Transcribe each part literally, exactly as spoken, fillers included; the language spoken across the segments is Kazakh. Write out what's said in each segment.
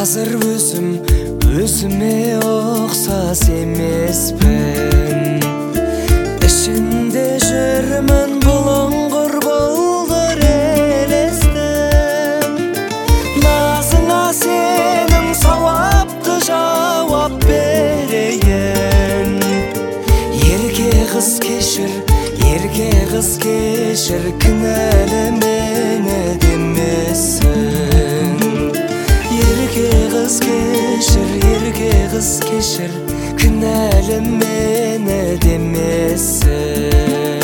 азыр өзім өзіме ұқсас емеспін. Ішінде жүрмін бұлыңғыр болдыр елестім. Назыңа сенің сауапты жауап берейін. Ерке қыз кешір, ерке қыз кешір, кінәлі мені демесін. Ерке қыз кешір, ерке қыз кешір, кінәлі мені демесін.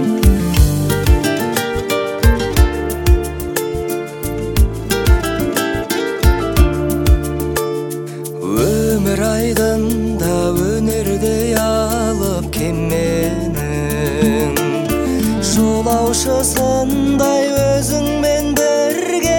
Өмір айдында өнердей алып кеменің, жолаушысындай өзіңмен бірге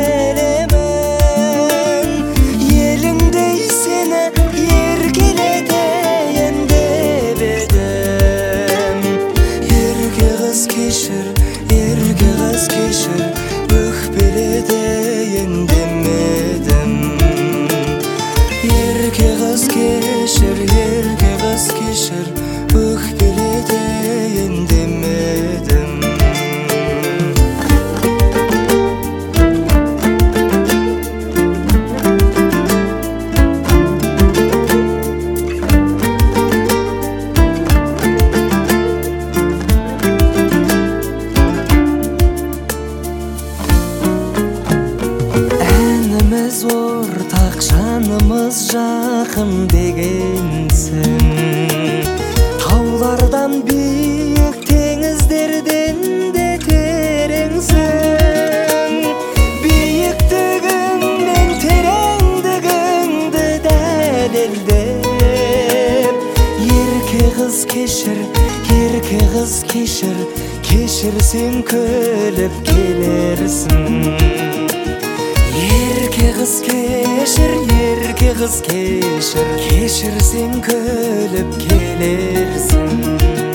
келемін. Еліңдей сені еркелетейін деп едім. Ерке қыз кешір, ерке қыз кешір, өкпелетейін демедім. Ерке қыз кешір, ерке қыз кешір, өкпелетейін демедім. Әніміз ортақ, жанымыз жақын дегенсің. Таулардан биік, теңіздерден де тереңсің. Биіктігіңнен тереңдігіңді дәлелдеп. Ерке қыз кешір, ерке қыз кешір, кешірсең күліп келерсің. Ерке қыз кешір, ерке қыз кешір, кешірсең күліп келерсің.